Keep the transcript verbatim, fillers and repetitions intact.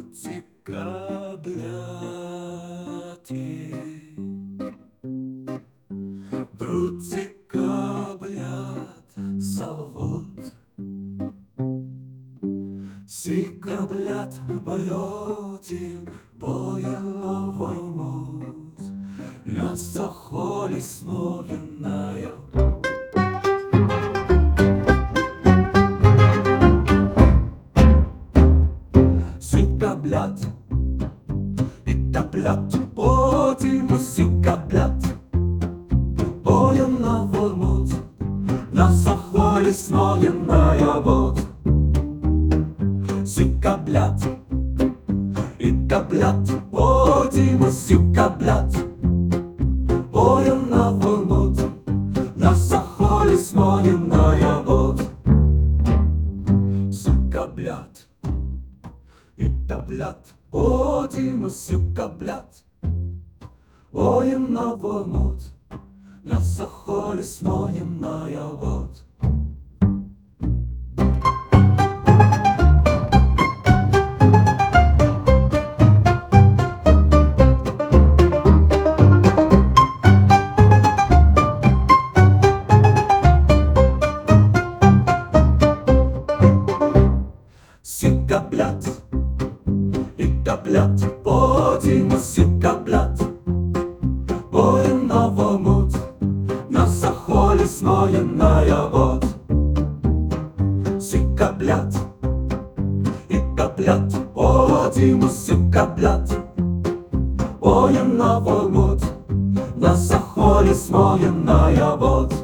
Прутика, блядь, Прутика, блядь, зовут. Сика, блядь, полетим, боевой мут. Мясо холи смоленное. Сика, блядь, это, блядь, потім сика, блядь, боем на вормут. Мясо холи смоленное, вот. Сика, блядь, это, блядь, потім сика, блядь, боем на вормут. Мясо холи смоленное, вот. Сука, блядь, это, блядь, потім сука, блядь, боем на вормут. Мясо холи смоленное, вот. Сика, блядь, это, блядь, потім сика, блядь, боем на вормут. Мясо холи смоленное, вот. Сика, блядь, это, блядь, потім сика, блядь, боем на вормут. Мясо холи смоленное, вот.